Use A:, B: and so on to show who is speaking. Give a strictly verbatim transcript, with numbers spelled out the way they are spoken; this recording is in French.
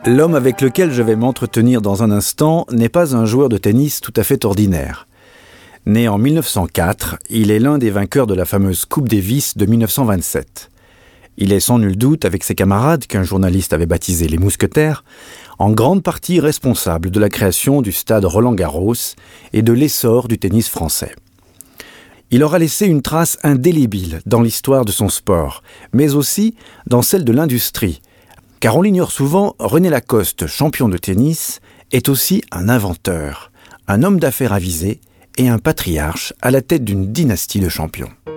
A: L'homme avec lequel je vais m'entretenir dans un instant n'est pas un joueur de tennis tout à fait ordinaire. Né en mille neuf cent quatre, il est l'un des vainqueurs de la fameuse Coupe Davis de mille neuf cent vingt-sept. Il est sans nul doute, avec ses camarades, qu'un journaliste avait baptisé les Mousquetaires, en grande partie responsable de la création du stade Roland-Garros et de l'essor du tennis français. Il aura laissé une trace indélébile dans l'histoire de son sport, mais aussi dans celle de l'industrie. Car on l'ignore souvent, René Lacoste, champion de tennis, est aussi un inventeur, un homme d'affaires avisé et un patriarche à la tête d'une dynastie de champions.